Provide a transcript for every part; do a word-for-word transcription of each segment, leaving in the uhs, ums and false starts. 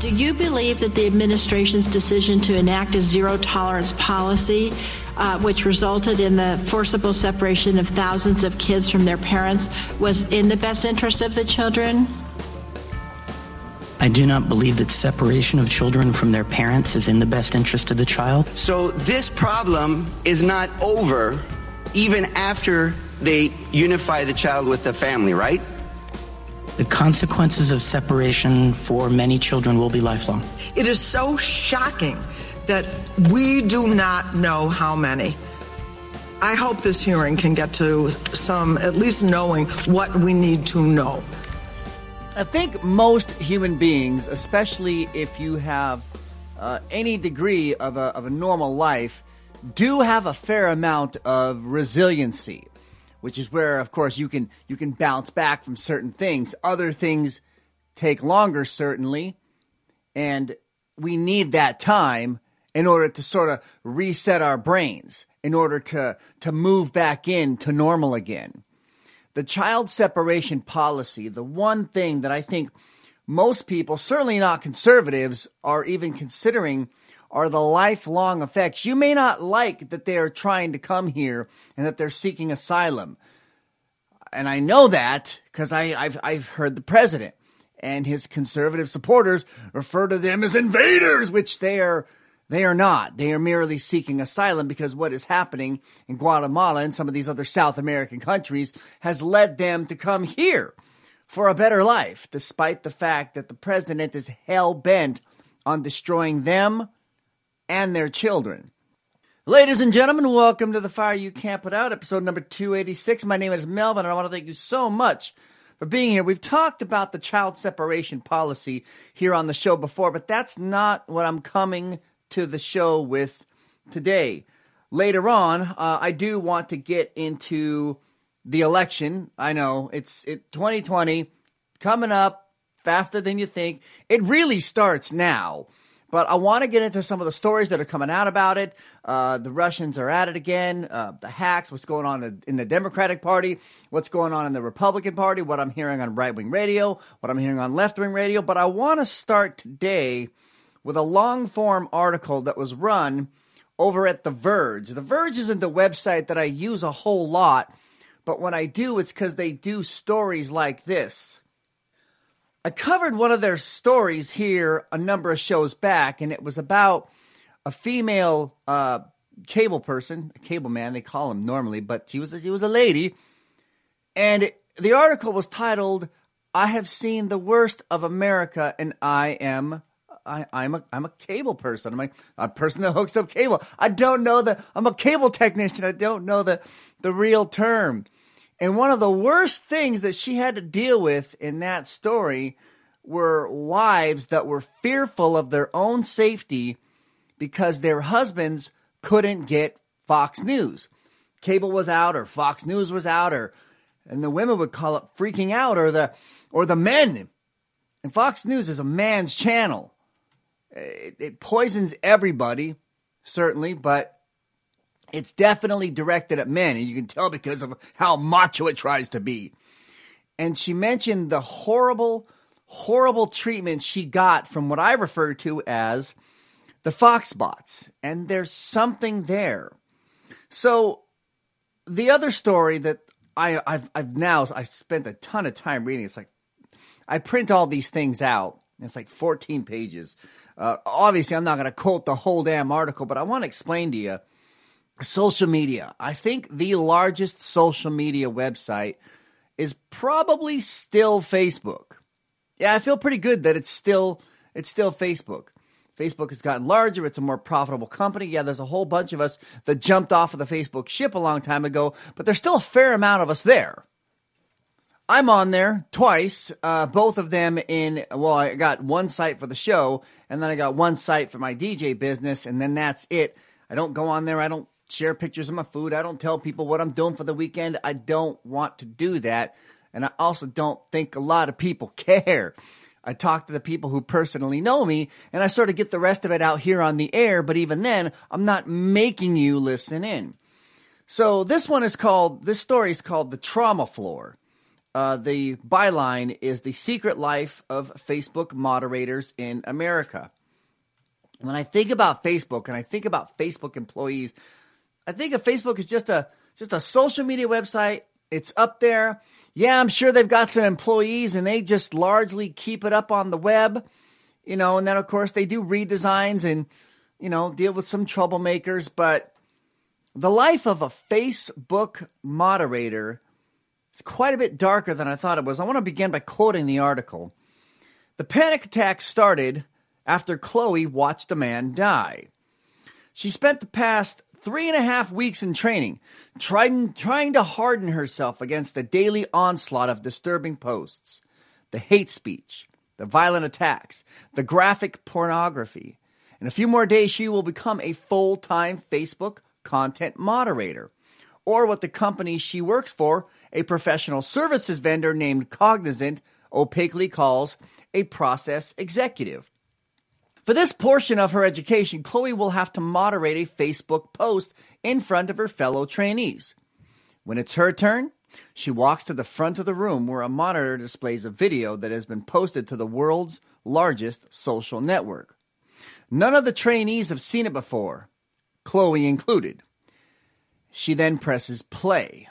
Do you believe that the administration's decision to enact a zero-tolerance policy, uh, which resulted in the forcible separation of thousands of kids from their parents, was in the best interest of the children? I do not believe that separation of children from their parents is in the best interest of the child. So this problem is not over even after they unify the child with the family, right? The consequences of separation for many children will be lifelong. It is so shocking that we do not know how many. I hope this hearing can get to some, at least knowing what we need to know. I think most human beings, especially if you have uh, any degree of a, of a normal life, do have a fair amount of resiliency, which is where, of course, you can you can bounce back from certain things. Other things take longer, certainly, and we need that time in order to sort of reset our brains, in order to, to move back into normal again. The child separation policy, the one thing that I think most people, certainly not conservatives, are even considering are the lifelong effects. You may not like that they are trying to come here and that they're seeking asylum. And I know that because I've, I've heard the president and his conservative supporters refer to them as invaders, which they are They are not. They are merely seeking asylum because what is happening in Guatemala and some of these other South American countries has led them to come here for a better life, despite the fact that the president is hell-bent on destroying them and their children. Ladies and gentlemen, welcome to The Fire You Can't Put Out, episode number two eighty-six. My name is Melvin, and I want to thank you so much for being here. We've talked about the child separation policy here on the show before, but that's not what I'm coming to the show with today. Later on, uh, I do want to get into the election. I know it's it twenty twenty coming up faster than you think. It really starts now. But I want to get into some of the stories that are coming out about it. Uh, the Russians are at it again. Uh, the hacks, what's going on in the Democratic Party, what's going on in the Republican Party, what I'm hearing on right-wing radio, what I'm hearing on left-wing radio. But I want to start today with a long-form article that was run over at The Verge. The Verge isn't a website that I use a whole lot, but when I do, it's because they do stories like this. I covered one of their stories here a number of shows back, and it was about a female uh, cable person, a cable man, they call him normally, but she was a, she was a lady, and it, the article was titled, "I have seen the worst of America, and I am I, I'm a I'm a cable person. I'm a, a person that hooks up cable. I don't know the I'm a cable technician. I don't know the the real term." And one of the worst things that she had to deal with in that story were wives that were fearful of their own safety because their husbands couldn't get Fox News. Cable was out, or Fox News was out, or and the women would call it freaking out, or the or the men. And Fox News is a man's channel. It, it poisons everybody, certainly, but it's definitely directed at men, and you can tell because of how macho it tries to be. And she mentioned the horrible, horrible treatment she got from what I refer to as the Fox bots, and there's something there. So the other story that I, I've, I've now, I spent a ton of time reading, it's like, I print all these things out, and it's like fourteen pages. Uh, obviously, I'm not going to quote the whole damn article, but I want to explain to you. Social media. I think the largest social media website is probably still Facebook. Yeah, I feel pretty good that it's still it's still Facebook. Facebook has gotten larger. It's a more profitable company. Yeah, there's a whole bunch of us that jumped off of the Facebook ship a long time ago, but there's still a fair amount of us there. I'm on there twice, uh, both of them in, well, I got one site for the show, and then I got one site for my D J business, and then that's it. I don't go on there. I don't share pictures of my food. I don't tell people what I'm doing for the weekend. I don't want to do that, and I also don't think a lot of people care. I talk to the people who personally know me, and I sort of get the rest of it out here on the air, but even then, I'm not making you listen in. So this one is called, this story is called The Trauma Floor. Uh, the byline is The Secret Life of Facebook Moderators in America. When I think about Facebook and I think about Facebook employees, I think of Facebook as just a just a social media website. It's up there. Yeah, I'm sure they've got some employees and they just largely keep it up on the web. You know, and then of course they do redesigns and, you know, deal with some troublemakers. But the life of a Facebook moderator is quite a bit darker than I thought it was. I want to begin by quoting the article. The panic attack started after Chloe watched a man die. She spent the past three and a half weeks in training, trying, trying to harden herself against the daily onslaught of disturbing posts, the hate speech, the violent attacks, the graphic pornography. In a few more days, she will become a full-time Facebook content moderator, or what the company she works for, a professional services vendor named Cognizant, opaquely calls a process executive. For this portion of her education, Chloe will have to moderate a Facebook post in front of her fellow trainees. When it's her turn, she walks to the front of the room where a monitor displays a video that has been posted to the world's largest social network. None of the trainees have seen it before, Chloe included. She then presses play.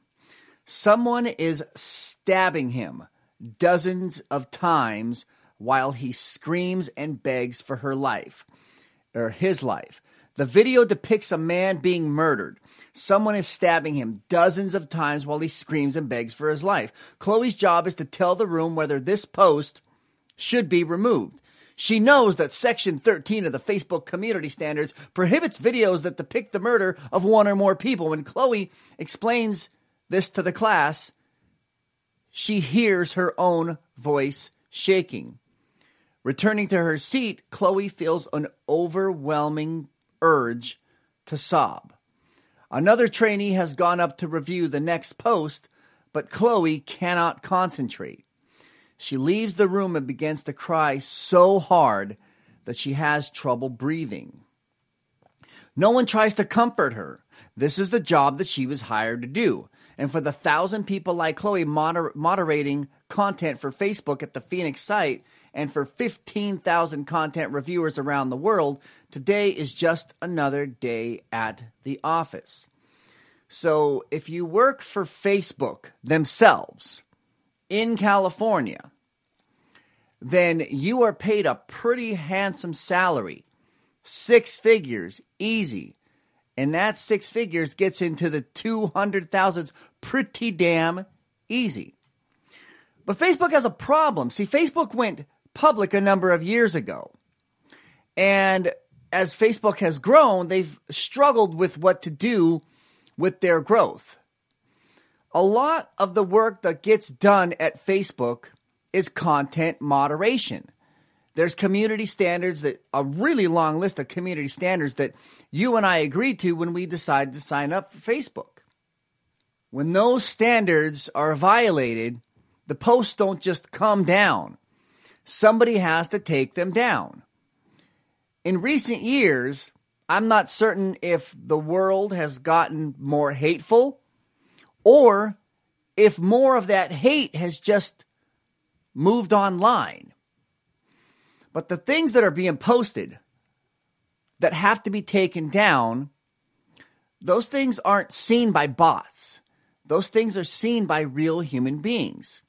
Someone is stabbing him dozens of times while he screams and begs for her life, or his life. The video depicts a man being murdered. Someone is stabbing him dozens of times while he screams and begs for his life. Chloe's job is to tell the room whether this post should be removed. She knows that Section thirteen of the Facebook Community Standards prohibits videos that depict the murder of one or more people. When Chloe explains this to the class, she hears her own voice shaking. Returning to her seat, Chloe feels an overwhelming urge to sob. Another trainee has gone up to review the next post, but Chloe cannot concentrate. She leaves the room and begins to cry so hard that she has trouble breathing. No one tries to comfort her. This is the job that she was hired to do. And for the thousand people like Chloe moder- moderating content for Facebook at the Phoenix site, and for fifteen thousand content reviewers around the world, today is just another day at the office. So if you work for Facebook themselves in California, then you are paid a pretty handsome salary, six figures, easy. And that six figures gets into the two hundred thousands pretty damn easy. But Facebook has a problem. See, Facebook went public a number of years ago. And as Facebook has grown, they've struggled with what to do with their growth. A lot of the work that gets done at Facebook is content moderation. There's community standards, that a really long list of community standards that you and I agreed to when we decided to sign up for Facebook. When those standards are violated, the posts don't just come down. Somebody has to take them down. In recent years, I'm not certain if the world has gotten more hateful or if more of that hate has just moved online. But the things that are being posted that have to be taken down, those things aren't seen by bots. Those things are seen by real human beings.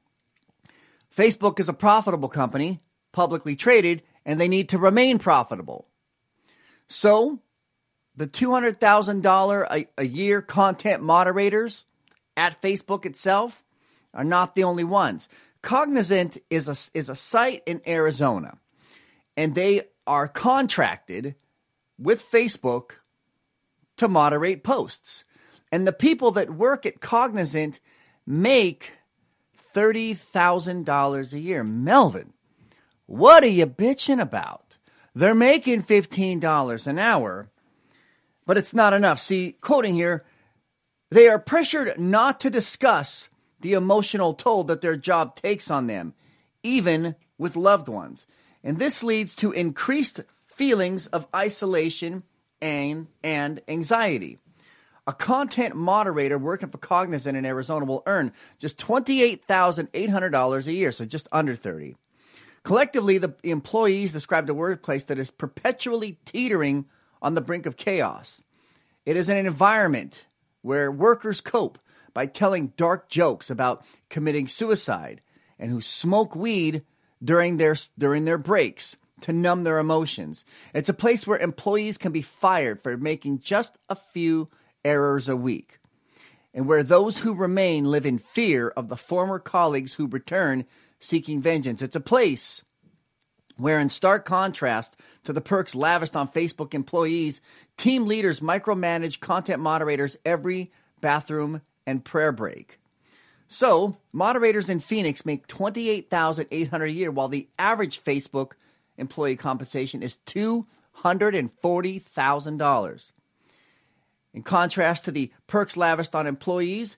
Facebook is a profitable company, publicly traded, and they need to remain profitable. So, the two hundred thousand dollars a, a year content moderators at Facebook itself are not the only ones. Cognizant is a, is a site in Arizona, and they are contracted with Facebook to moderate posts. And the people that work at Cognizant make thirty thousand dollars a year. Melvin, what are you bitching about? They're making fifteen dollars an hour, but it's not enough. See, quoting here, they are pressured not to discuss the emotional toll that their job takes on them, even with loved ones. And this leads to increased feelings of isolation and, and anxiety. A content moderator working for Cognizant in Arizona will earn just twenty-eight thousand eight hundred dollars a year, so just under thirty. Collectively, the employees described a workplace that is perpetually teetering on the brink of chaos. It is an environment where workers cope by telling dark jokes about committing suicide and who smoke weed during their during their breaks to numb their emotions. It's a place where employees can be fired for making just a few errors a week, and where those who remain live in fear of the former colleagues who return seeking vengeance. It's a place where, in stark contrast to the perks lavished on Facebook employees, team leaders micromanage content moderators every bathroom and prayer break. So, moderators in Phoenix make twenty-eight thousand eight hundred dollars a year, while the average Facebook employee compensation is two hundred forty thousand dollars. In contrast to the perks lavished on employees,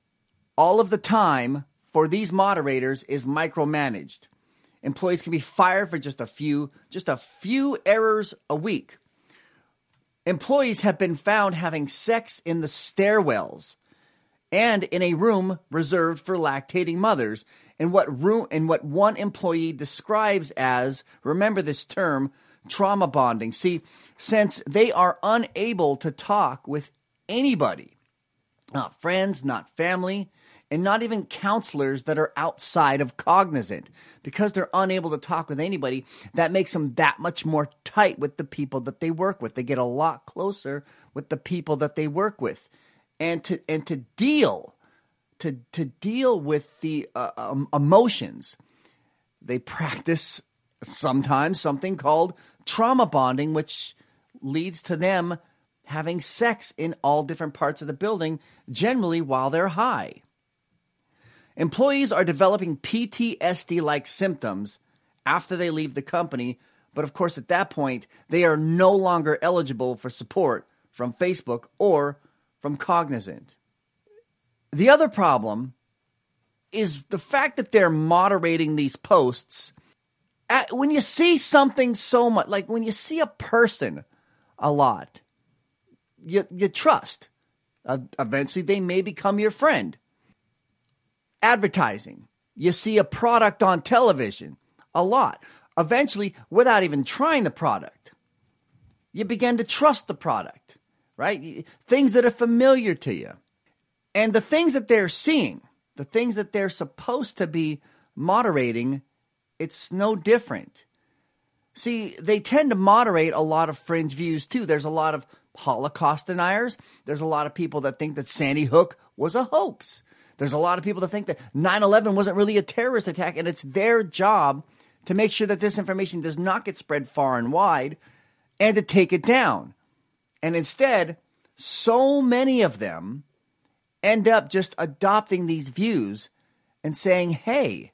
all of the time for these moderators is micromanaged. Employees can be fired for just a few, just a few errors a week. Employees have been found having sex in the stairwells and in a room reserved for lactating mothers, in what room, in what one employee describes as, remember this term, trauma bonding. See, since they are unable to talk with anybody, not friends, not family, and not even counselors that are outside of Cognizant, because they're unable to talk with anybody, that makes them that much more tight with the people that they work with. They get a lot closer with the people that they work with. And to and to deal to to deal with the uh, um, emotions, they practice sometimes something called trauma bonding, which leads to them having sex in all different parts of the building, generally while they're high. Employees are developing P T S D-like symptoms after they leave the company, but of course at that point, they are no longer eligible for support from Facebook or from Cognizant. The other problem is the fact that they're moderating these posts. At, when you see something so much, like when you see a person a lot, you, you trust. Uh, eventually, they may become your friend. Advertising. You see a product on television a lot. Eventually, without even trying the product, you begin to trust the product, right? Things that are familiar to you. And the things that they're seeing, the things that they're supposed to be moderating, it's no different. See, they tend to moderate a lot of fringe views too. There's a lot of Holocaust deniers. There's a lot of people that think that Sandy Hook was a hoax. There's a lot of people that think that nine eleven wasn't really a terrorist attack, and it's their job to make sure that this information does not get spread far and wide and to take it down. And instead, so many of them end up just adopting these views and saying, hey,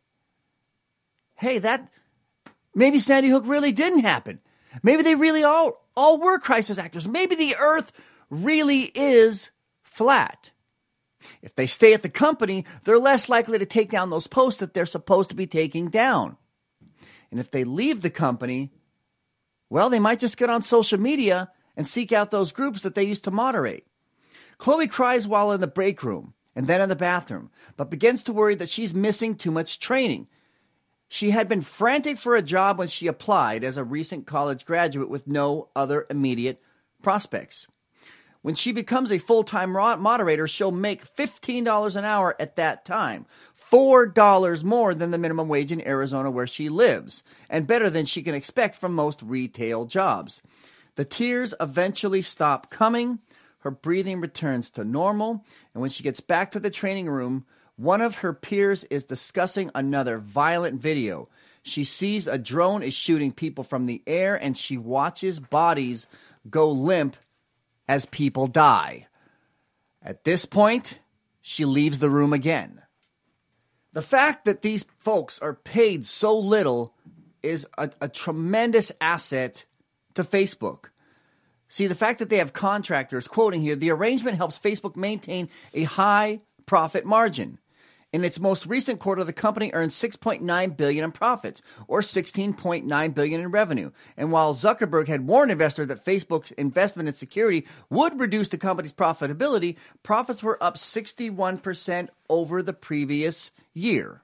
hey, that maybe Sandy Hook really didn't happen. Maybe they really all, all were crisis actors. Maybe the earth really is flat. If they stay at the company, they're less likely to take down those posts that they're supposed to be taking down. And if they leave the company, well, they might just get on social media and seek out those groups that they used to moderate. Chloe cries while in the break room and then in the bathroom, but begins to worry that she's missing too much training. She had been frantic for a job when she applied as a recent college graduate with no other immediate prospects. When she becomes a full-time moderator, she'll make fifteen dollars an hour at that time, four dollars more than the minimum wage in Arizona where she lives, and better than she can expect from most retail jobs. The tears eventually stop coming, her breathing returns to normal, and when she gets back to the training room, one of her peers is discussing another violent video. She sees a drone is shooting people from the air, and she watches bodies go limp as people die. At this point, she leaves the room again. The fact that these folks are paid so little is a, a tremendous asset to Facebook. See, the fact that they have contractors, quoting here, the arrangement helps Facebook maintain a high profit margin. In its most recent quarter, the company earned six point nine billion dollars in profits, or sixteen point nine billion dollars in revenue. And while Zuckerberg had warned investors that Facebook's investment in security would reduce the company's profitability, profits were up sixty-one percent over the previous year.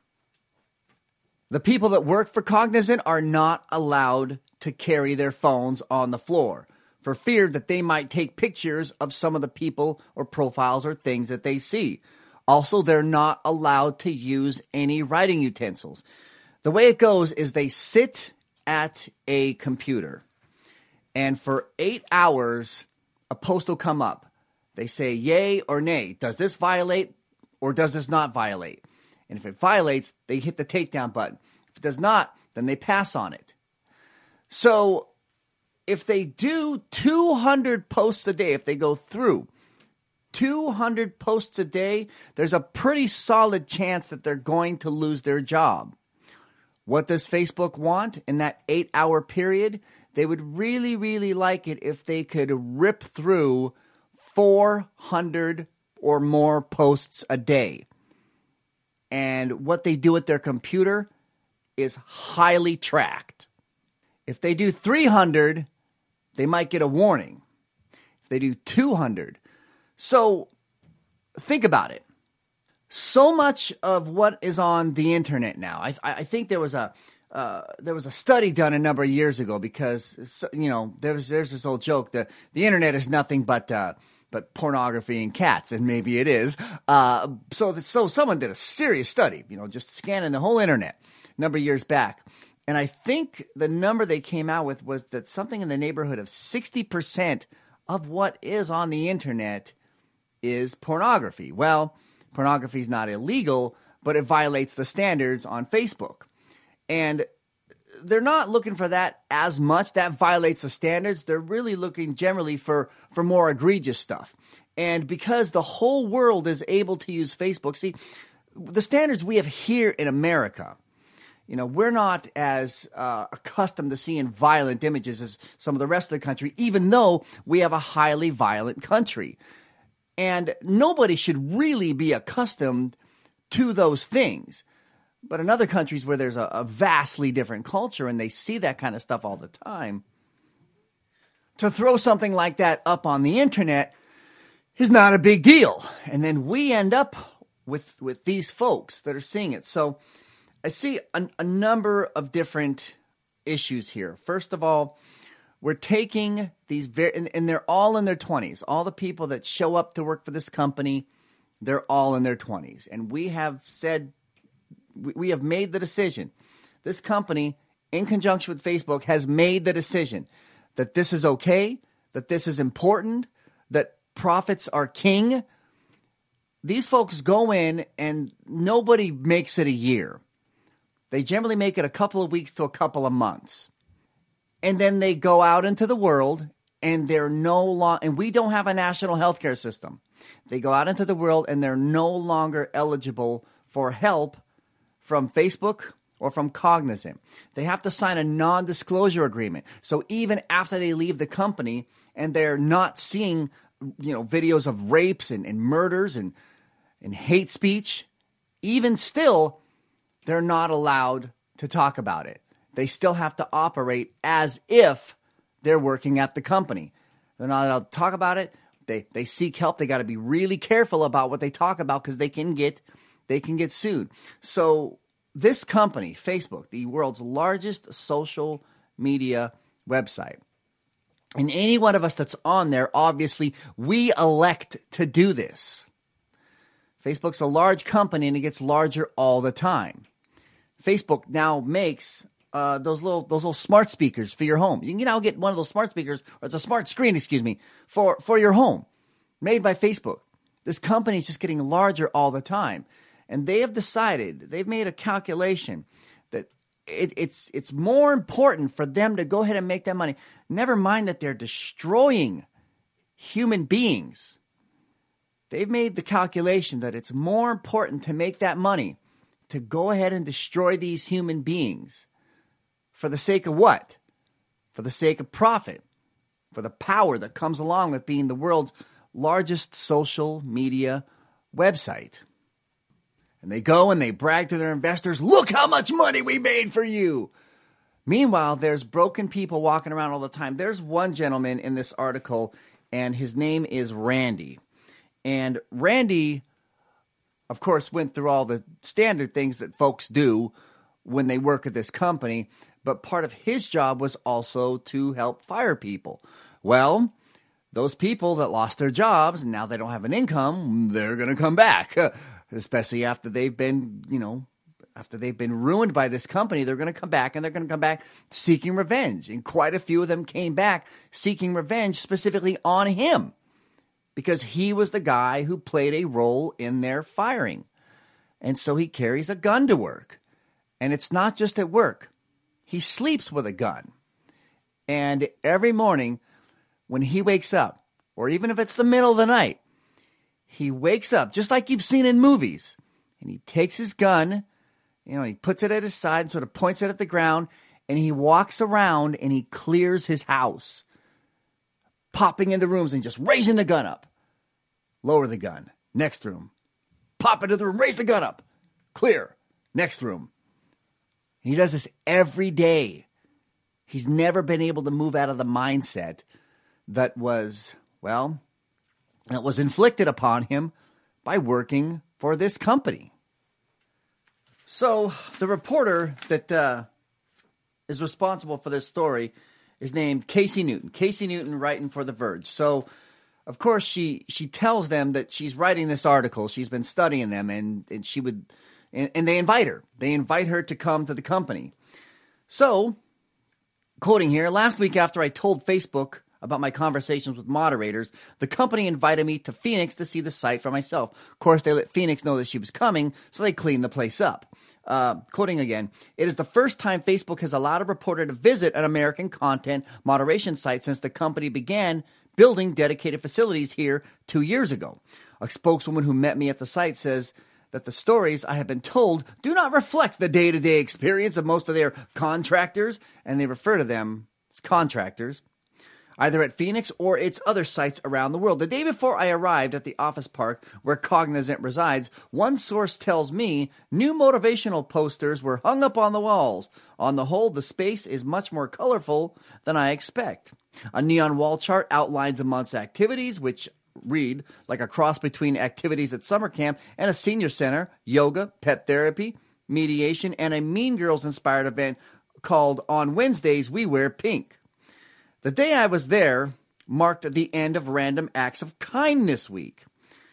The people that work for Cognizant are not allowed to carry their phones on the floor for fear that they might take pictures of some of the people or profiles or things that they see. Also, they're not allowed to use any writing utensils. The way it goes is they sit at a computer, and for eight hours, a post will come up. They say yay or nay. Does this violate or does this not violate? And if it violates, they hit the takedown button. If it does not, then they pass on it. So if they do two hundred posts a day, if they go through two hundred posts a day, there's a pretty solid chance that they're going to lose their job. What does Facebook want in that eight-hour period? They would really, really like it if they could rip through four hundred or more posts a day. And what they do with their computer is highly tracked. If they do three hundred, they might get a warning. If they do two hundred, so think about it. So much of what is on the internet now, I, I think there was a uh, there was a study done a number of years ago because, you know, there's there's this old joke that the internet is nothing but uh, but pornography and cats, and maybe it is. Uh, so so someone did a serious study, you know, just scanning the whole internet a number of years back. And I think the number they came out with was that something in the neighborhood of sixty percent of what is on the internet is pornography. Well, pornography is not illegal, but it violates the standards on Facebook. And they're not looking for that as much. That violates the standards. They're really looking generally for, for more egregious stuff. And because the whole world is able to use Facebook, see, the standards we have here in America, you know, we're not as uh, accustomed to seeing violent images as some of the rest of the country, even though we have a highly violent country. And nobody should really be accustomed to those things. But in other countries where there's a, a vastly different culture and they see that kind of stuff all the time, to throw something like that up on the internet is not a big deal. And then we end up with, with these folks that are seeing it. So I see a, a number of different issues here. First of all, we're taking these very, and, and they're all in their twenties. All the people that show up to work for this company, they're all in their twenties. And we have said, we, we have made the decision. This company, in conjunction with Facebook, has made the decision that this is okay, that this is important, that profits are king. These folks go in and nobody makes it a year. They generally make it a couple of weeks to a couple of months. And then they go out into the world and they're no longer, and we don't have a national healthcare system. They go out into the world and they're no longer eligible for help from Facebook or from Cognizant. They have to sign a non-disclosure agreement. So even after they leave the company and they're not seeing, you know, videos of rapes and, and murders and, and hate speech, even still, they're not allowed to talk about it. They still have to operate as if they're working at the company. They're not allowed to talk about it. They they seek help. They got to be really careful about what they talk about because they can get they can get sued. So this company, Facebook, the world's largest social media website, and any one of us that's on there, obviously, we elect to do this. Facebook's a large company and it gets larger all the time. Facebook now makes uh, those little those little smart speakers for your home. You can now get one of those smart speakers, or it's a smart screen, excuse me, for, for your home, made by Facebook. This company is just getting larger all the time. And they have decided, they've made a calculation that it, it's it's more important for them to go ahead and make that money. Never mind that they're destroying human beings. They've made the calculation that it's more important to make that money, to go ahead and destroy these human beings. For the sake of what? For the sake of profit. For the power that comes along with being the world's largest social media website. And they go and they brag to their investors, look how much money we made for you. Meanwhile, there's broken people walking around all the time. There's one gentleman in this article, and his name is Randy. And Randy, of course, went through all the standard things that folks do when they work at this company. But part of his job was also to help fire people. Well, those people that lost their jobs and now they don't have an income, they're going to come back. Especially after they've been, you know, after they've been ruined by this company, they're going to come back and they're going to come back seeking revenge. And quite a few of them came back seeking revenge specifically on him because he was the guy who played a role in their firing. And so he carries a gun to work. And it's not just at work. He sleeps with a gun. And every morning when he wakes up, or even if it's the middle of the night, he wakes up, just like you've seen in movies, and he takes his gun, you know, he puts it at his side and sort of points it at the ground, and he walks around and he clears his house, popping into rooms and just raising the gun up. Lower the gun. Next room. Pop into the room, raise the gun up. Clear. Next room. And he does this every day. He's never been able to move out of the mindset that was, well, that was inflicted upon him by working for this company. So the reporter that uh, is responsible for this story is named Casey Newton. Casey Newton writing for The Verge. So, of course, she she tells them that she's writing this article. She's been studying them, and, and she would, and, and they invite her. They invite her to come to the company. So, quoting here, last week after I told Facebook about my conversations with moderators, the company invited me to Phoenix to see the site for myself. Of course, they let Phoenix know that she was coming, so they cleaned the place up. Uh, quoting again, it is the first time Facebook has allowed a reporter to visit an American content moderation site since the company began building dedicated facilities here two years ago. A spokeswoman who met me at the site says that the stories I have been told do not reflect the day-to-day experience of most of their contractors, and they refer to them as contractors, either at Phoenix or its other sites around the world. The day before I arrived at the office park where Cognizant resides, one source tells me new motivational posters were hung up on the walls. On the whole, the space is much more colorful than I expect. A neon wall chart outlines a month's activities, which read like a cross between activities at summer camp and a senior center, yoga, pet therapy, mediation, and a Mean Girls-inspired event called On Wednesdays We Wear Pink. The day I was there marked the end of Random Acts of Kindness Week,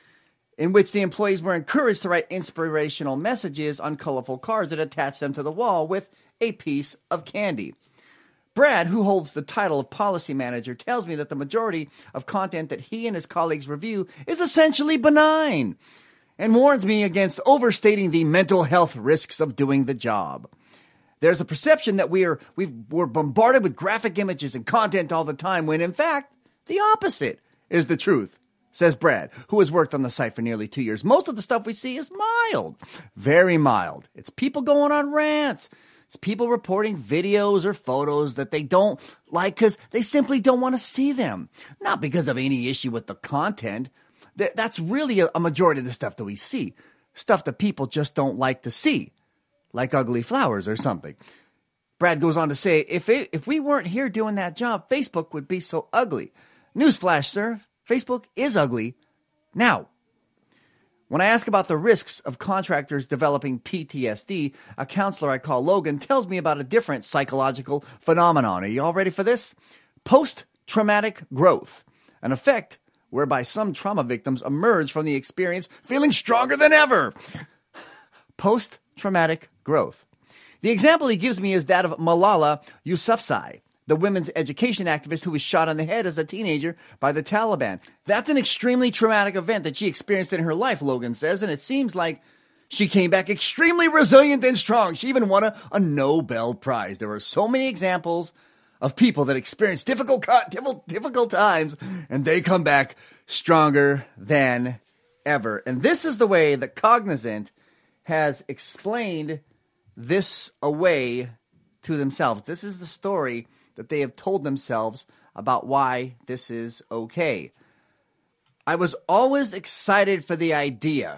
in which the employees were encouraged to write inspirational messages on colorful cards and attach them to the wall with a piece of candy. Brad, who holds the title of policy manager, tells me that the majority of content that he and his colleagues review is essentially benign and warns me against overstating the mental health risks of doing the job. There's a perception that we are, we've, we're bombarded with graphic images and content all the time, when in fact, the opposite is the truth, says Brad, who has worked on the site for nearly two years. Most of the stuff we see is mild, very mild. It's people going on rants. It's people reporting videos or photos that they don't like because they simply don't want to see them. Not because of any issue with the content. That's really a majority of the stuff that we see. Stuff that people just don't like to see. Like ugly flowers or something. Brad goes on to say, if it, if we weren't here doing that job, Facebook would be so ugly. Newsflash, sir. Facebook is ugly now. When I ask about the risks of contractors developing P T S D, a counselor I call Logan tells me about a different psychological phenomenon. Are you all ready for this? Post-traumatic growth, an effect whereby some trauma victims emerge from the experience feeling stronger than ever. Post-traumatic growth. The example he gives me is that of Malala Yousafzai, the women's education activist who was shot on the head as a teenager by the Taliban. That's an extremely traumatic event that she experienced in her life, Logan says, and it seems like she came back extremely resilient and strong. She even won a, a Nobel Prize. There are so many examples of people that experience difficult, difficult times, and they come back stronger than ever. And this is the way that Cognizant has explained this away to themselves. This is the story that they have told themselves about why this is okay. I was always excited for the idea,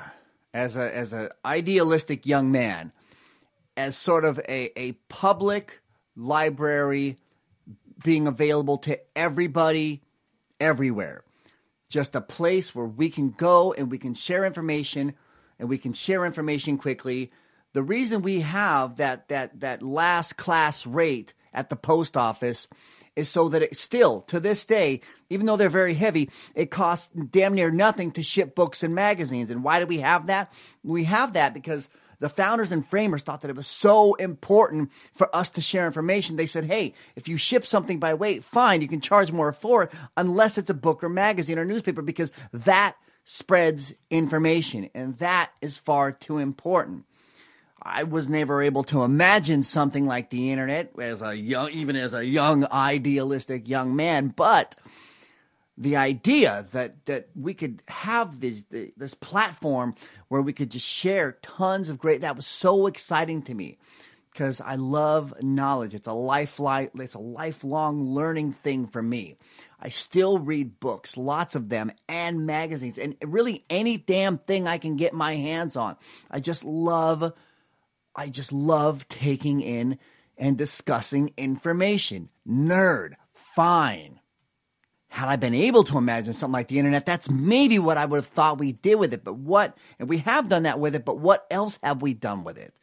as a as an idealistic young man, as sort of a, a public library being available to everybody, everywhere. Just a place where we can go and we can share information, and we can share information quickly. The reason we have that that that last class rate at the post office is so that it still, to this day, even though they're very heavy, it costs damn near nothing to ship books and magazines. And why do we have that? We have that because the founders and framers thought that it was so important for us to share information. They said, hey, if you ship something by weight, fine, you can charge more for it, unless it's a book or magazine or newspaper, because that spreads information, and that is far too important. I was never able to imagine something like the internet as a young, even as a young, idealistic young man, but the idea that, that we could have this this platform where we could just share tons of great, that was so exciting to me, because I love knowledge. It's a lifelong, it's a lifelong learning thing for me. I still read books, lots of them, and magazines, and really any damn thing I can get my hands on. I just love I just love taking in and discussing information. Nerd, fine. Had I been able to imagine something like the internet, that's maybe what I would have thought we did with it. But what, and we have done that with it, but what else have we done with it?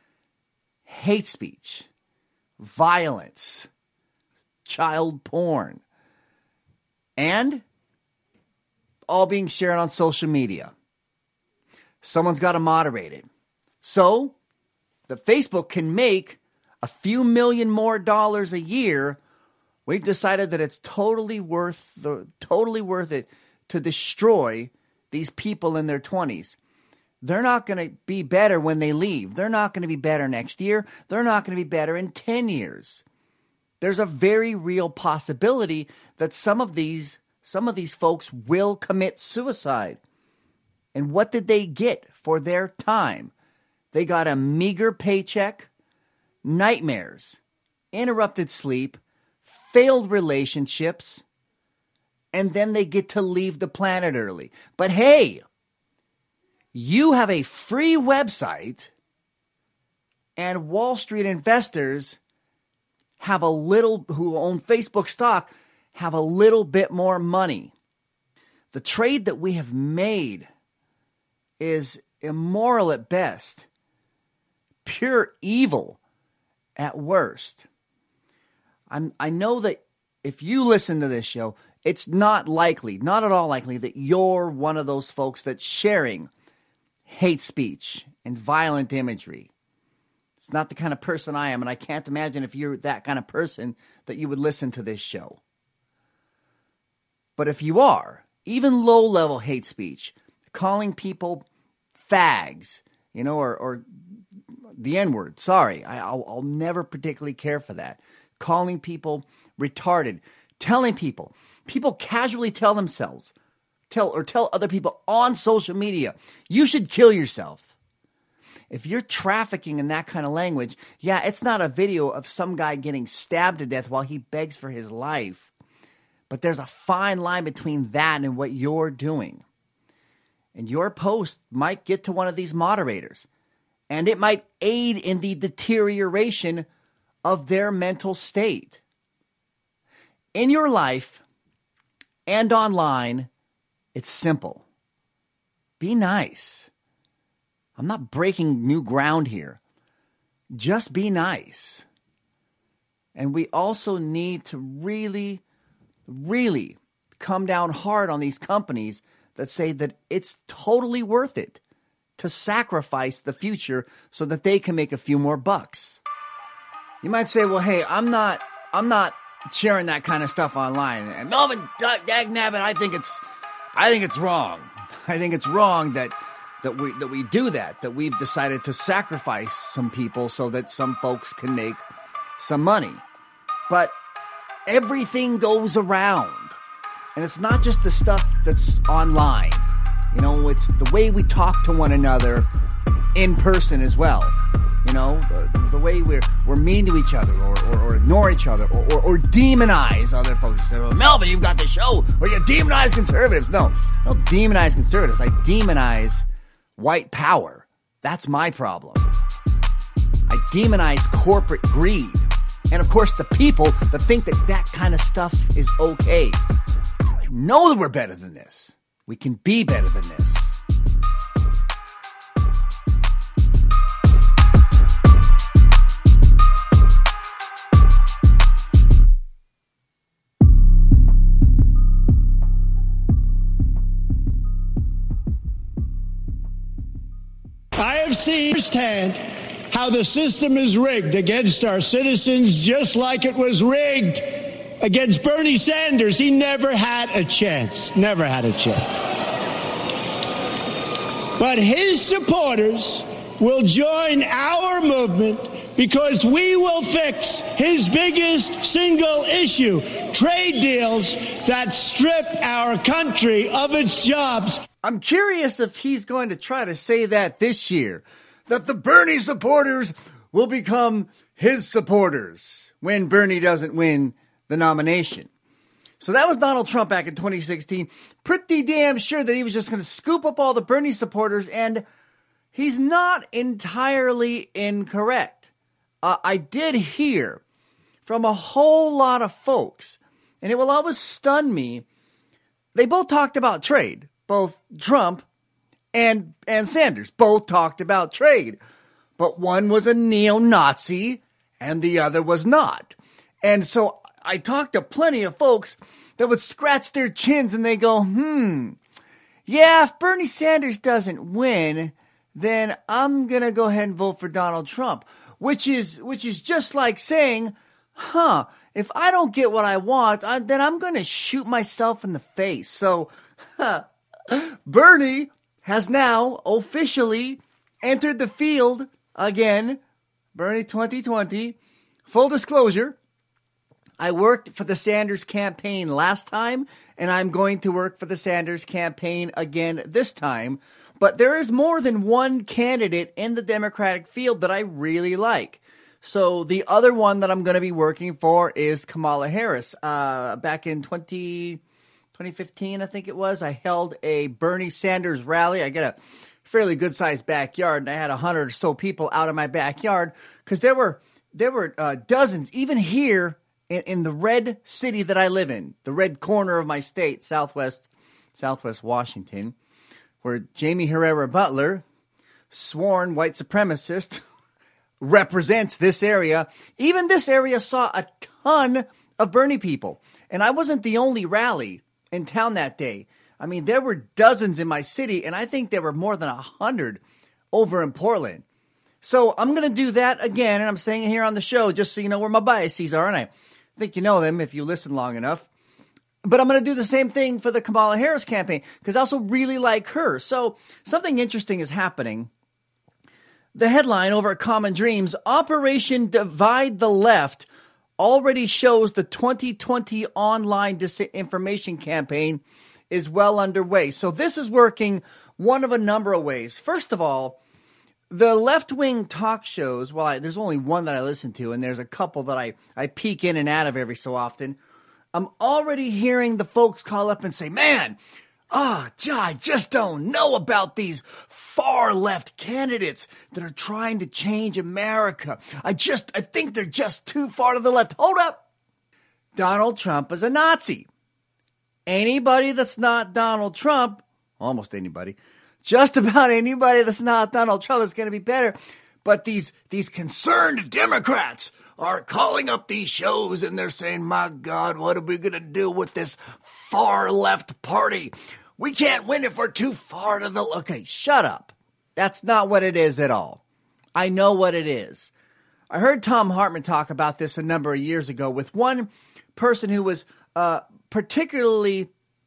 Hate speech, violence, child porn, and all being shared on social media. Someone's got to moderate it. So that Facebook can make a few million more dollars a year, we've decided that it's totally worth the totally worth it to destroy these people in their twenties. They're not going to be better when they leave. They're not going to be better next year. They're not going to be better in ten years. There's a very real possibility that some of these some of these folks will commit suicide. And what did they get for their time? They got a meager paycheck, nightmares, interrupted sleep, failed relationships, and then they get to leave the planet early. But hey, you have a free website, and Wall Street investors have a little, who own Facebook stock, have a little bit more money. The trade that we have made is immoral at best, pure evil at worst. I'm, I know that if you listen to this show, it's not likely, not at all likely, that you're one of those folks that's sharing hate speech and violent imagery. It's not the kind of person I am, and I can't imagine if you're that kind of person that you would listen to this show. But if you are, even low-level hate speech, calling people fags, you know, or, or the N-word, sorry, I, I'll, I'll never particularly care for that. Calling people retarded, telling people, people casually tell themselves, tell or tell other people on social media, you should kill yourself. If you're trafficking in that kind of language, yeah, it's not a video of some guy getting stabbed to death while he begs for his life. But there's a fine line between that and what you're doing. And your post might get to one of these moderators, and it might aid in the deterioration of their mental state. In your life and online, it's simple. Be nice. I'm not breaking new ground here. Just be nice. And we also need to really, really come down hard on these companies that say that it's totally worth it to sacrifice the future so that they can make a few more bucks. You might say, well, hey, I'm not I'm not sharing that kind of stuff online. And Melvin Dagnabbit, I think it's I think it's wrong. I think it's wrong that that we that we do that, that we've decided to sacrifice some people so that some folks can make some money. But everything goes around. And it's not just the stuff that's online. You know, it's the way we talk to one another in person as well. You know, the, the way we're we're mean to each other, or, or, or ignore each other, or, or, or demonize other folks. You say, well, Melvin, you've got the show, or you demonize conservatives. No, I don't demonize conservatives. I demonize white power. That's my problem. I demonize corporate greed. And of course, the people that think that that kind of stuff is okay. I know that we're better than this. We can be better than this. I have seen firsthand how the system is rigged against our citizens, just like it was rigged against Bernie Sanders. He never had a chance, never had a chance. But his supporters will join our movement because we will fix his biggest single issue, trade deals that strip our country of its jobs. I'm curious if he's going to try to say that this year, that the Bernie supporters will become his supporters when Bernie doesn't win the nomination. So that was Donald Trump back in twenty sixteen. Pretty damn sure that he was just going to scoop up all the Bernie supporters, and he's not entirely incorrect. Uh, I did hear from a whole lot of folks, and it will always stun me, they both talked about trade. Both Trump and and Sanders both talked about trade. But one was a neo-Nazi and the other was not. And so I talked to plenty of folks that would scratch their chins and they go, hmm, yeah, if Bernie Sanders doesn't win, then I'm going to go ahead and vote for Donald Trump. Which is which is just like saying, huh, if I don't get what I want, I, then I'm going to shoot myself in the face. So, huh. Bernie has now officially entered the field again. Bernie twenty twenty. Full disclosure, I worked for the Sanders campaign last time, and I'm going to work for the Sanders campaign again this time. But there is more than one candidate in the Democratic field that I really like. So the other one that I'm going to be working for is Kamala Harris. Uh, back in twenty fifteen, I think it was, I held a Bernie Sanders rally. I got a fairly good-sized backyard, and I had a hundred or so people out in my backyard because there were there were uh, dozens, even here in, in the red city that I live in, the red corner of my state, Southwest Southwest Washington, where Jamie Herrera Butler, sworn white supremacist, represents this area. Even this area saw a ton of Bernie people, and I wasn't the only rally in town that day. I mean, there were dozens in my city, and I think there were more than a hundred over in Portland. So I'm going to do that again, and I'm saying it here on the show just so you know where my biases are, and I think you know them if you listen long enough. But I'm going to do the same thing for the Kamala Harris campaign, because I also really like her. So something interesting is happening. The headline over at Common Dreams, Operation Divide the Left, already shows the twenty twenty online disinformation campaign is well underway. So this is working one of a number of ways. First of all, the left-wing talk shows, well, I, there's only one that I listen to, and there's a couple that I, I peek in and out of every so often. I'm already hearing the folks call up and say, man, ah, oh, I just don't know about these far-left candidates that are trying to change America. I just, I think they're just too far to the left. Hold up. Donald Trump is a Nazi. Anybody that's not Donald Trump, almost anybody, just about anybody that's not Donald Trump is going to be better. But these, these concerned Democrats are calling up these shows and they're saying, my God, what are we going to do with this far-left party? We can't win if we're too far to the... Okay, shut up. That's not what it is at all. I know what it is. I heard Thom Hartmann talk about this a number of years ago with one person who was uh, particularly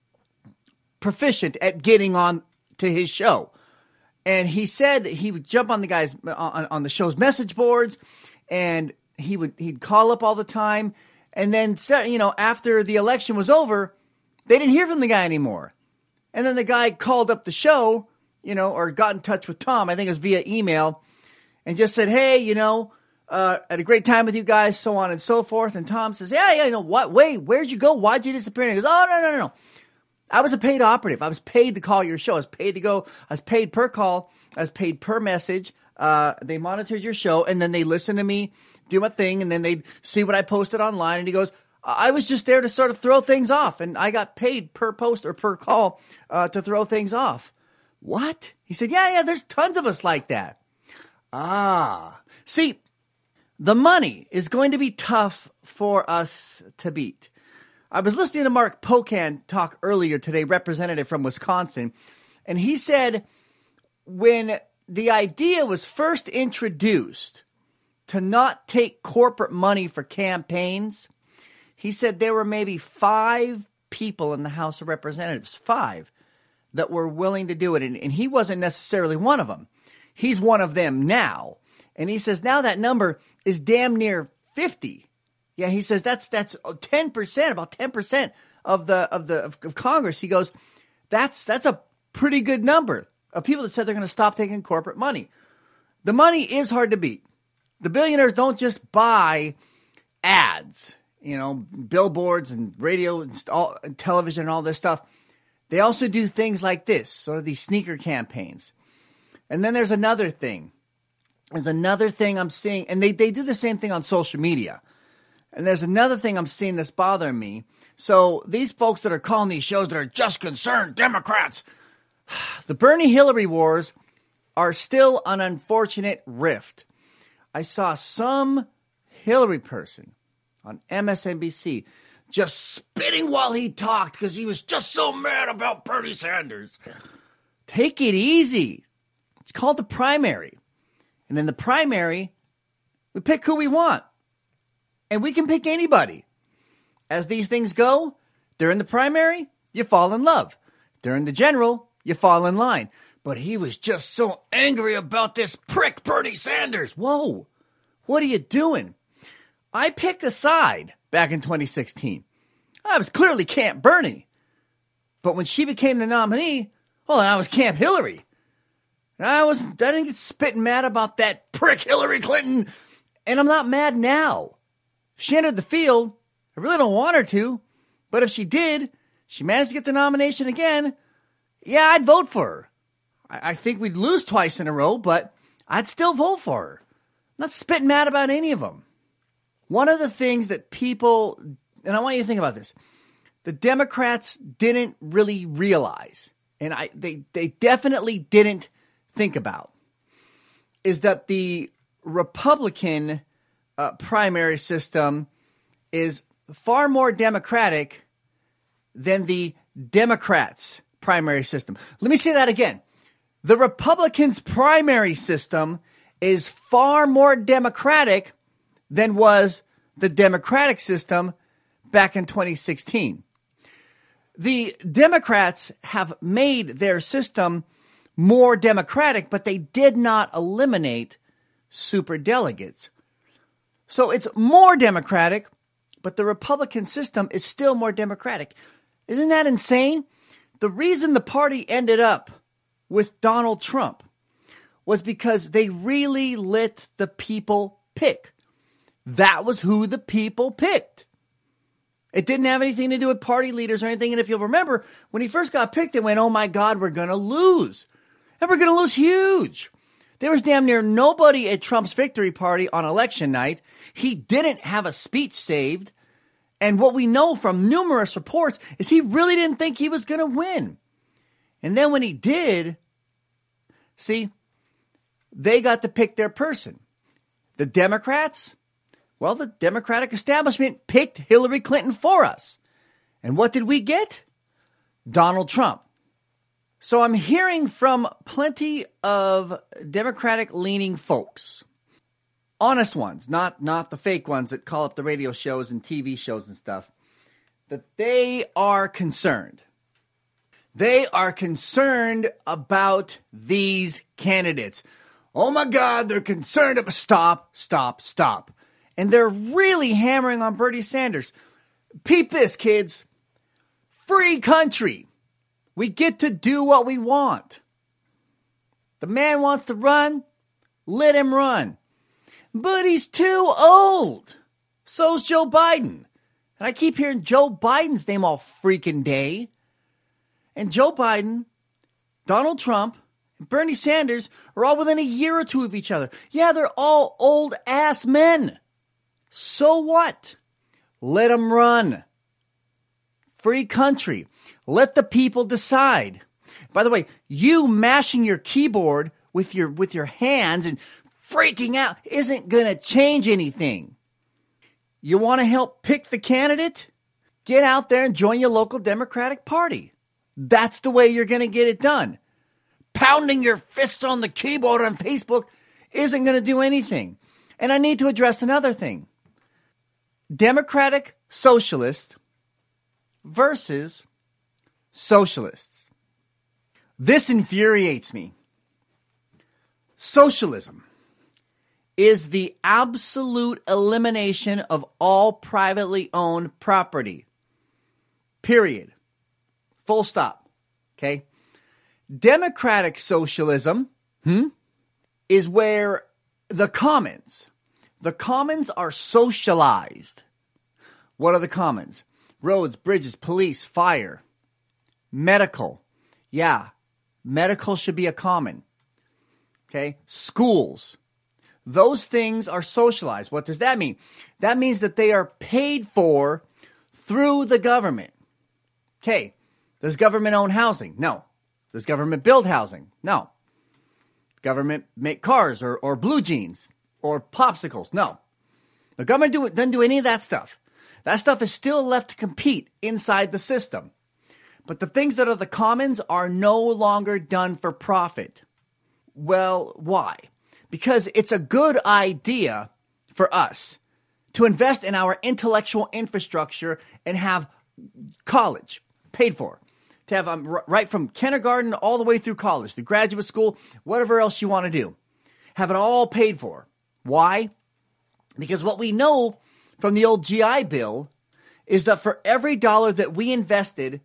proficient at getting on to his show. And he said he would jump on the guy's on, on the show's message boards, and he would he'd call up all the time. And then, you know, after the election was over, they didn't hear from the guy anymore. And then the guy called up the show, you know, or got in touch with Tom, I think it was via email, and just said, hey, you know, uh, had a great time with you guys, so on and so forth. And Tom says, yeah, yeah, you know, what? Wait, where'd you go? Why'd you disappear? And he goes, oh, no, no, no, no. I was a paid operative. I was paid to call your show. I was paid to go. I was paid per call. as paid per message. Uh, they monitored your show, and then they listen to me do my thing, and then they'd see what I posted online. And he goes, I was just there to sort of throw things off, and I got paid per post or per call uh, to throw things off. What? He said, yeah, yeah, there's tons of us like that. Ah. See, the money is going to be tough for us to beat. I was listening to Mark Pocan talk earlier today, representative from Wisconsin, and he said when the idea was first introduced to not take corporate money for campaigns, he said there were maybe five people in the House of Representatives, five, that were willing to do it. And, and he wasn't necessarily one of them. He's one of them now. And he says now that number is damn near fifty. Yeah, he says that's that's ten percent, about ten percent of the of the of, of Congress. He goes, that's that's a pretty good number of people that said they're going to stop taking corporate money. The money is hard to beat. The billionaires don't just buy ads, you know, billboards and radio and, all, and television and all this stuff. They also do things like this, sort of these sneaker campaigns. And then there's another thing. There's another thing I'm seeing, and they, they do the same thing on social media. And there's another thing I'm seeing that's bothering me. So these folks that are calling these shows that are just concerned Democrats, the Bernie Hillary wars are still an unfortunate rift. I saw some Hillary person on M S N B C just spitting while he talked because he was just so mad about Bernie Sanders. Take it easy. It's called the primary. And in the primary, we pick who we want. And we can pick anybody. As these things go, during the primary, you fall in love. During the general, you fall in line. But he was just so angry about this prick Bernie Sanders. Whoa, what are you doing? I picked a side back in twenty sixteen. I was clearly Camp Bernie. But when she became the nominee, well, then I was Camp Hillary. And I, was, I didn't get spitting mad about that prick Hillary Clinton. And I'm not mad now. If she entered the field, I really don't want her to. But if she did, she managed to get the nomination again, yeah, I'd vote for her. I, I think we'd lose twice in a row, but I'd still vote for her. I'm not spitting mad about any of them. One of the things that people, and I want you to think about this, the Democrats didn't really realize, and I they, they definitely didn't think about, is that the Republican uh, primary system is far more democratic than the Democrats' primary system. Let me say that again. The Republicans' primary system is far more democratic than was the Democratic system back in twenty sixteen. The Democrats have made their system more democratic, but they did not eliminate superdelegates. So it's more democratic, but the Republican system is still more democratic. Isn't that insane? The reason the party ended up with Donald Trump was because they really let the people pick. That was who the people picked. It didn't have anything to do with party leaders or anything. And if you'll remember, when he first got picked, it went, oh my God, we're going to lose. And we're going to lose huge. There was damn near nobody at Trump's victory party on election night. He didn't have a speech saved. And what we know from numerous reports is he really didn't think he was going to win. And then when he did, see, they got to pick their person. The Democrats, well, the Democratic establishment picked Hillary Clinton for us. And what did we get? Donald Trump. So I'm hearing from plenty of Democratic-leaning folks, honest ones, not, not the fake ones that call up the radio shows and T V shows and stuff, that they are concerned. They are concerned about these candidates. Oh my God, they're concerned about, stop, stop, stop. And they're really hammering on Bernie Sanders. Peep this, kids. Free country. We get to do what we want. The man wants to run, let him run. But he's too old. So's Joe Biden. And I keep hearing Joe Biden's name all freaking day. And Joe Biden, Donald Trump, and Bernie Sanders are all within a year or two of each other. Yeah, they're all old-ass men. So what? Let them run. Free country. Let the people decide. By the way, you mashing your keyboard with your with your hands and freaking out isn't going to change anything. You want to help pick the candidate? Get out there and join your local Democratic Party. That's the way you're going to get it done. Pounding your fists on the keyboard on Facebook isn't going to do anything. And I need to address another thing. Democratic socialists versus socialists. This infuriates me. Socialism is the absolute elimination of all privately owned property. Period. Full stop. Okay? Democratic socialism hmm, is where the commons, the commons are socialized. What are the commons? Roads, bridges, police, fire, medical. Yeah, medical should be a common. Okay? Schools. Those things are socialized. What does that mean? That means that they are paid for through the government. Okay. Does government own housing? No. Does government build housing? No. Government make cars or, or blue jeans or popsicles? No. The government do, doesn't do any of that stuff. That stuff is still left to compete inside the system. But the things that are the commons are no longer done for profit. Well, why? Because it's a good idea for us to invest in our intellectual infrastructure and have college paid for. To have um, r- right from kindergarten all the way through college, the graduate school, whatever else you want to do. Have it all paid for. Why? Because what we know from the old G I Bill is that for every dollar that we invested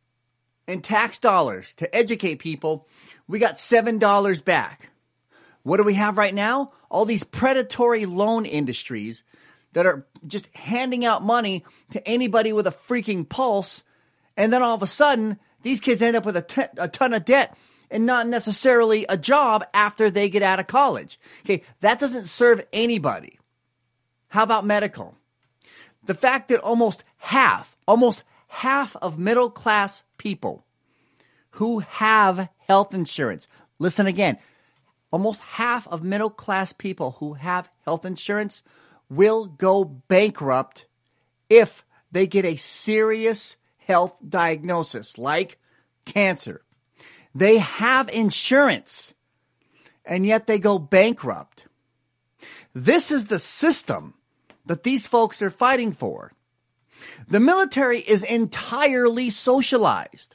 in tax dollars to educate people, we got seven dollars back. What do we have right now? All these predatory loan industries that are just handing out money to anybody with a freaking pulse. And then all of a sudden, these kids end up with a, t- a ton of debt and not necessarily a job after they get out of college. Okay, that doesn't serve anybody. How about medical? The fact that almost half, almost half of middle class people who have health insurance, listen again, almost half of middle class people who have health insurance will go bankrupt if they get a serious health diagnosis like cancer. They have insurance and yet they go bankrupt. This is the system that these folks are fighting for. The military is entirely socialized.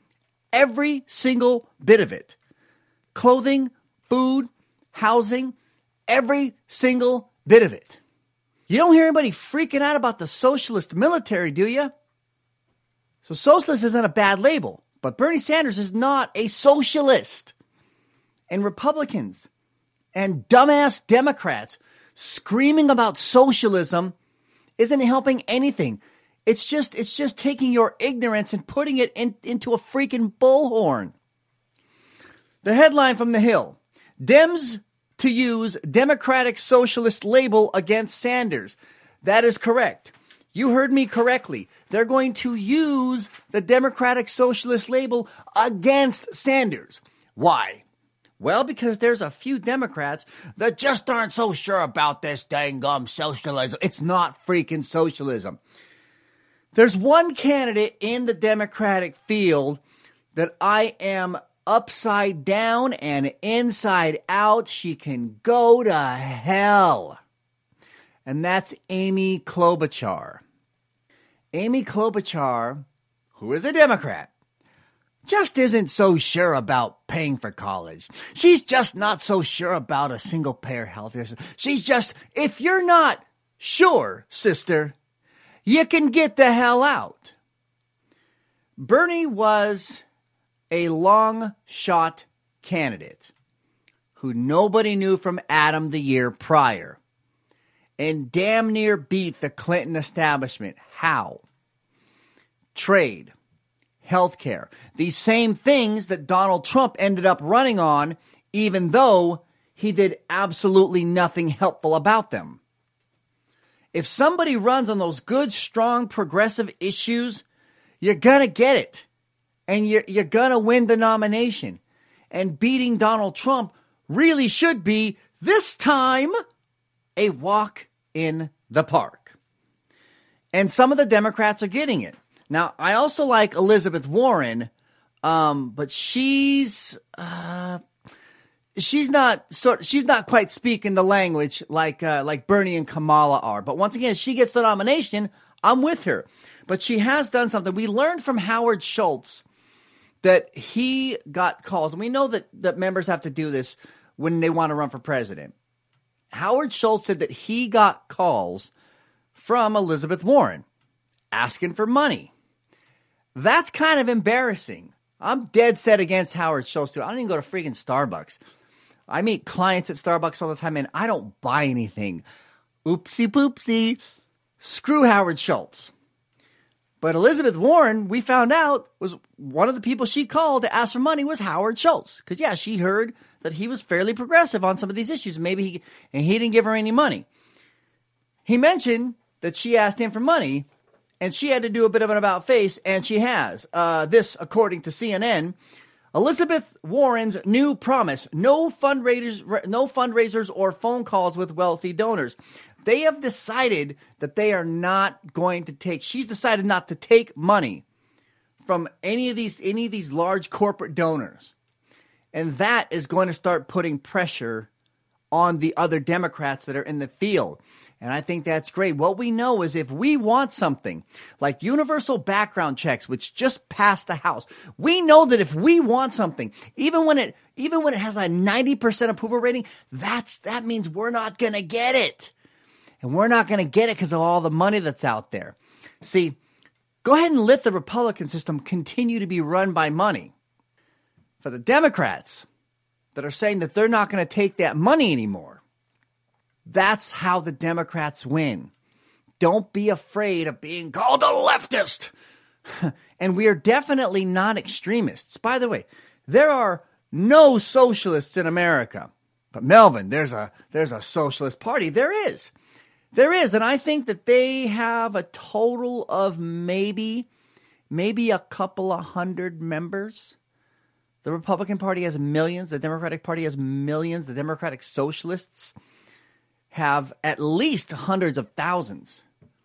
Every single bit of it. Clothing, food, housing, every single bit of it. You don't hear anybody freaking out about the socialist military, do you? So socialist isn't a bad label, but Bernie Sanders is not a socialist. And Republicans and dumbass Democrats screaming about socialism isn't helping anything. It's just it's just taking your ignorance and putting it in, into a freaking bullhorn. The headline from The Hill: Dems to use Democratic Socialist label against Sanders. That is correct. You heard me correctly. They're going to use the Democratic Socialist label against Sanders. Why? Well, because there's a few Democrats that just aren't so sure about this dang gum socialism. It's not freaking socialism. There's one candidate in the Democratic field that I am upside down and inside out. She can go to hell. And that's Amy Klobuchar. Amy Klobuchar, who is a Democrat, just isn't so sure about paying for college. She's just not so sure about a single-payer health care. She's just, if you're not sure, sister, you can get the hell out. Bernie was a long-shot candidate who nobody knew from Adam the year prior and damn near beat the Clinton establishment. How? Trade, health care. These same things that Donald Trump ended up running on, even though he did absolutely nothing helpful about them. If somebody runs on those good, strong, progressive issues, you're going to get it. And you're, you're going to win the nomination. And beating Donald Trump really should be, this time, a walk in the park. And some of the Democrats are getting it. Now, I also like Elizabeth Warren, um, but she's uh, she's not sort she's not quite speaking the language like uh, like Bernie and Kamala are. But once again, if she gets the nomination, I'm with her. But she has done something. We learned from Howard Schultz that he got calls, and we know that, that members have to do this when they want to run for president. Howard Schultz said that he got calls from Elizabeth Warren asking for money. That's kind of embarrassing. I'm dead set against Howard Schultz, too. I don't even go to freaking Starbucks. I meet clients at Starbucks all the time, and I don't buy anything. Oopsie poopsie. Screw Howard Schultz. But Elizabeth Warren, we found out, was one of the people she called to ask for money was Howard Schultz. Because, yeah, she heard that he was fairly progressive on some of these issues. Maybe he, and he didn't give her any money. He mentioned that she asked him for money, and she had to do a bit of an about face, and she has. Uh, this, according to C N N, Elizabeth Warren's new promise, no fundraisers, no fundraisers or phone calls with wealthy donors. They have decided that they are not going to take, she's decided not to take money from any of these, any of these large corporate donors. And that is going to start putting pressure on the other Democrats that are in the field. And I think that's great. What we know is if we want something like universal background checks, which just passed the House, we know that if we want something, even when it, even when it has a ninety percent approval rating, that's, that means we're not going to get it. And we're not going to get it because of all the money that's out there. See, go ahead and let the Republican system continue to be run by money. For the Democrats that are saying that they're not going to take that money anymore, that's how the Democrats win. Don't be afraid of being called a leftist. And we are definitely not extremists. By the way, there are no socialists in America. But Melvin, there's a there's a socialist party. There is. There is. And I think that they have a total of maybe, maybe a couple of hundred members. The Republican Party has millions. The Democratic Party has millions. The Democratic Socialists have at least hundreds of thousands.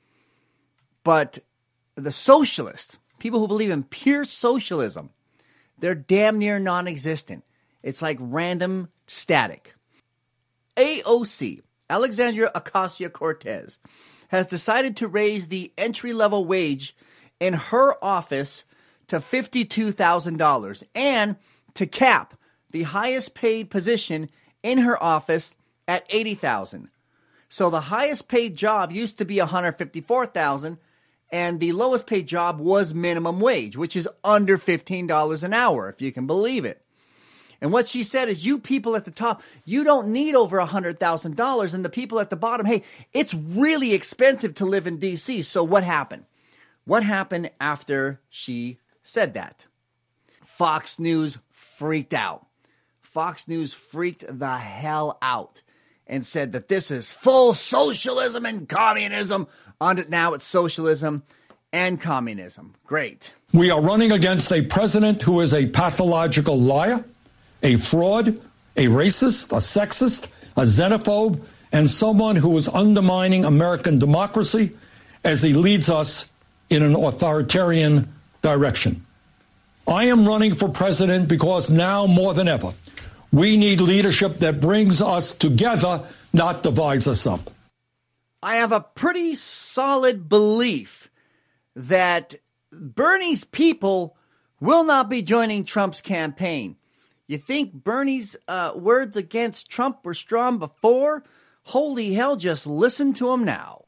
But the socialists, people who believe in pure socialism, they're damn near non-existent. It's like random static. A O C, Alexandria Ocasio-Cortez, has decided to raise the entry-level wage in her office to fifty-two thousand dollars and to cap the highest paid position in her office at eighty thousand dollars. So the highest paid job used to be one hundred fifty-four thousand dollars, and the lowest paid job was minimum wage, which is under fifteen dollars an hour, if you can believe it. And what she said is, you people at the top, you don't need over one hundred thousand dollars, and the people at the bottom, hey, it's really expensive to live in D C. So what happened? What happened after she said that? Fox News freaked out. Fox News freaked the hell out and said that this is full socialism and communism. On it now, it's socialism and communism. Great. We are running against a president who is a pathological liar, a fraud, a racist, a sexist, a xenophobe, and someone who is undermining American democracy as he leads us in an authoritarian direction. I am running for president because now more than ever, we need leadership that brings us together, not divides us up. I have a pretty solid belief that Bernie's people will not be joining Trump's campaign. You think Bernie's uh, words against Trump were strong before? Holy hell, just listen to him now.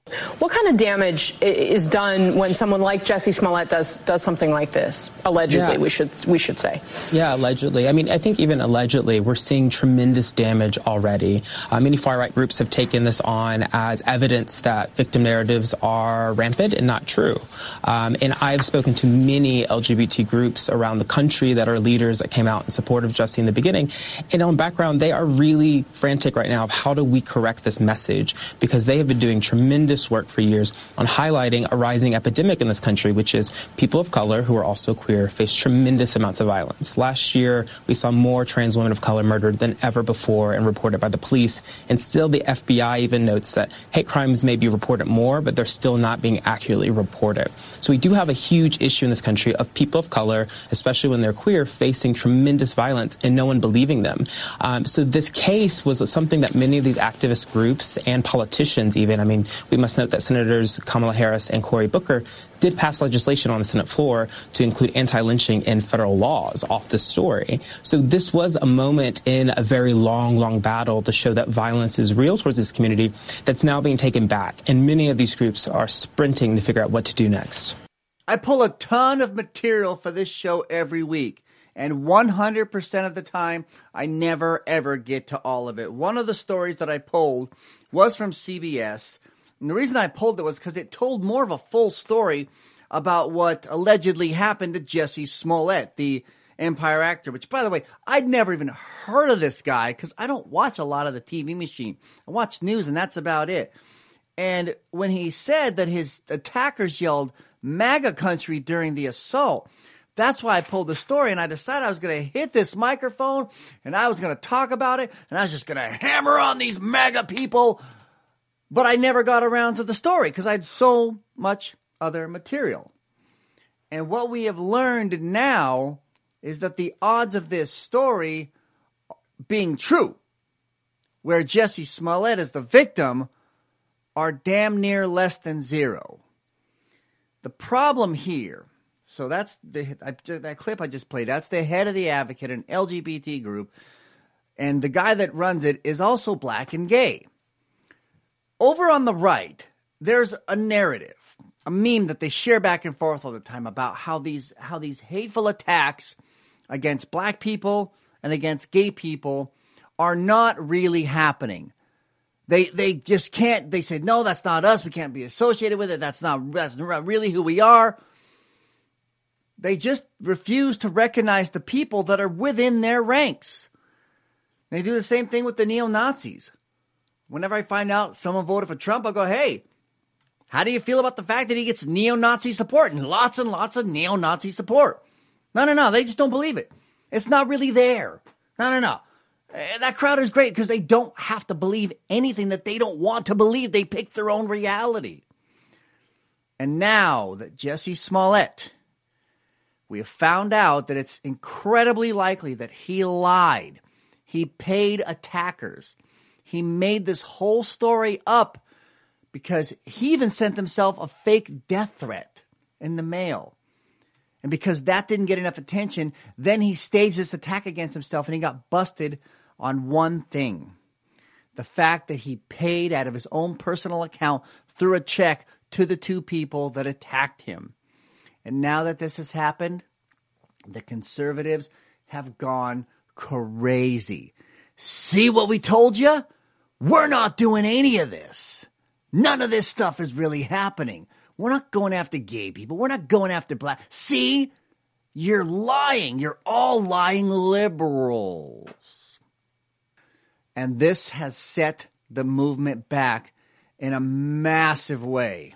What kind of damage is done when someone like Jussie Smollett does does something like this? Allegedly, yeah. we should we should say. Yeah, allegedly. I mean, I think even allegedly, we're seeing tremendous damage already. Uh, many far-right groups have taken this on as evidence that victim narratives are rampant and not true. Um, and I've spoken to many L G B T groups around the country that are leaders that came out in support of Jussie in the beginning. And on background, they are really frantic right now of how do we correct this message, because they have been doing tremendous work for years on highlighting a rising epidemic in this country, which is people of color who are also queer face tremendous amounts of violence. Last year, we saw more trans women of color murdered than ever before and reported by the police. And still, the F B I even notes that hate crimes may be reported more, but they're still not being accurately reported. So we do have a huge issue in this country of people of color, especially when they're queer, facing tremendous violence and no one believing them. Um, so this case was something that many of these activist groups and politicians even, I mean, we must note that Senators Kamala Harris and Cory Booker did pass legislation on the Senate floor to include anti-lynching in federal laws off this story. So this was a moment in a very long, long battle to show that violence is real towards this community that's now being taken back. And many of these groups are sprinting to figure out what to do next. I pull a ton of material for this show every week. And one hundred percent of the time, I never, ever get to all of it. One of the stories that I pulled was from C B S. And the reason I pulled it was because it told more of a full story about what allegedly happened to Jussie Smollett, the Empire actor, which, by the way, I'd never even heard of this guy because I don't watch a lot of the T V machine. I watch news, and that's about it. And when he said that his attackers yelled MAGA country during the assault, that's why I pulled the story, and I decided I was going to hit this microphone, and I was going to talk about it, and I was just going to hammer on these MAGA people. But I never got around to the story because I had so much other material. And what we have learned now is that the odds of this story being true, where Jussie Smollett is the victim, are damn near less than zero. The problem here, so that's the I, that clip I just played, that's the head of the Advocate, an L G B T group, and the guy that runs it is also black and gay. Over on the right, there's a narrative, a meme that they share back and forth all the time about how these how these hateful attacks against black people and against gay people are not really happening. They they just can't, they say, no, that's not us, we can't be associated with it, that's not, that's not really who we are. They just refuse to recognize the people that are within their ranks. They do the same thing with the neo-Nazis. Whenever I find out someone voted for Trump, I'll go, hey, how do you feel about the fact that he gets neo-Nazi support? And lots and lots of neo-Nazi support. No, no, no, they just don't believe it. It's not really there. No, no, no. That crowd is great because they don't have to believe anything that they don't want to believe. They pick their own reality. And now that Jussie Smollett, we have found out that it's incredibly likely that he lied. He paid attackers. He made this whole story up because he even sent himself a fake death threat in the mail. And because that didn't get enough attention, then he staged this attack against himself and he got busted on one thing. The fact that he paid out of his own personal account through a check to the two people that attacked him. And now that this has happened, the conservatives have gone crazy. See what we told you? We're not doing any of this. None of this stuff is really happening. We're not going after gay people. We're not going after black. See? You're lying. You're all lying liberals. And this has set the movement back in a massive way.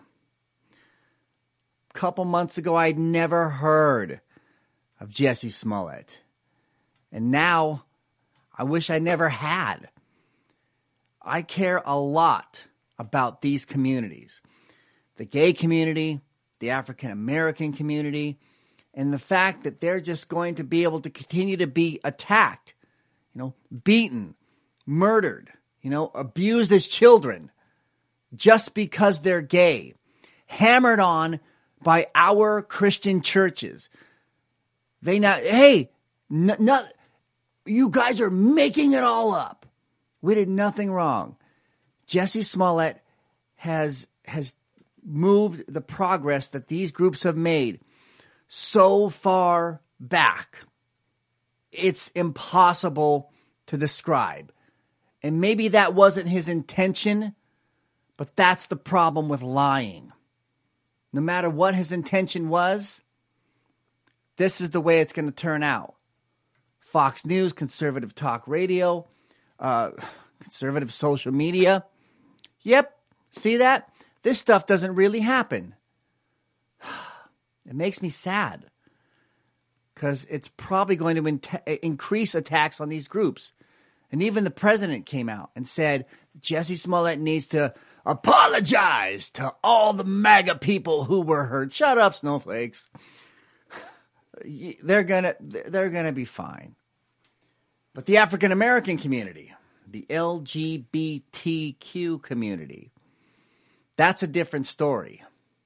A couple months ago, I'd never heard of Jussie Smollett. And now, I wish I never had. I care a lot about these communities. The gay community, the African American community, and the fact that they're just going to be able to continue to be attacked, you know, beaten, murdered, you know, abused as children just because they're gay, hammered on by our Christian churches. They now, hey, n- not, you guys are making it all up. We did nothing wrong. Jussie Smollett has has moved the progress that these groups have made so far back. It's impossible to describe. And maybe that wasn't his intention, but that's the problem with lying. No matter what his intention was, this is the way it's going to turn out. Fox News, conservative talk radio, uh, conservative social media. Yep, see that? This stuff doesn't really happen. It makes me sad because it's probably going to in- increase attacks on these groups. And even the president came out and said Jussie Smollett needs to apologize to all the MAGA people who were hurt. Shut up, snowflakes. They're gonna, they're gonna be fine. But the African American community, the L G B T Q community, that's a different story.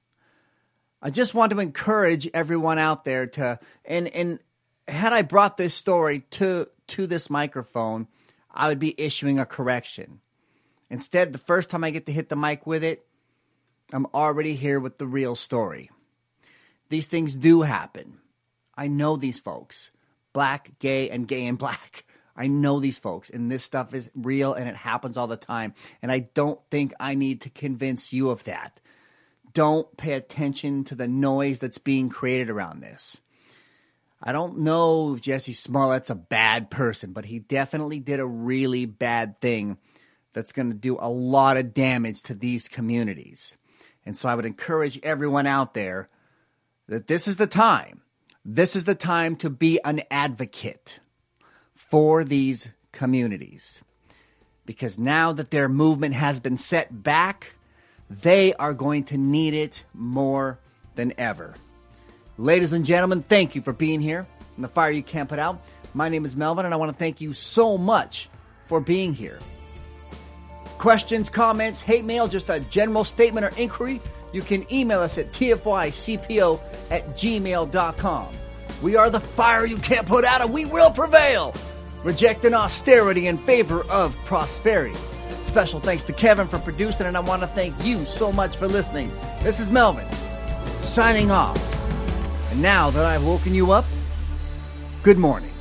I just want to encourage everyone out there to, and, and had I brought this story to, to this microphone, I would be issuing a correction. Instead, the first time I get to hit the mic with it, I'm already here with the real story. These things do happen. I know these folks, black, gay, and gay and black. I know these folks, and this stuff is real, and it happens all the time. And I don't think I need to convince you of that. Don't pay attention to the noise that's being created around this. I don't know if Jussie Smollett's a bad person, but he definitely did a really bad thing that's going to do a lot of damage to these communities. And so I would encourage everyone out there that this is the time. This is the time to be an advocate for these communities. Because now that their movement has been set back, they are going to need it more than ever. Ladies and gentlemen, thank you for being here in the Fire You Can't Put Out. My name is Melvin, and I want to thank you so much for being here. Questions, comments, hate mail, just a general statement or inquiry, you can email us at t f y c p o at gmail dot com. We are the fire you can't put out, and we will prevail, rejecting austerity in favor of prosperity. Special thanks to Kevin for producing, and I want to thank you so much for listening. This is Melvin, signing off. And now that I've woken you up, good morning.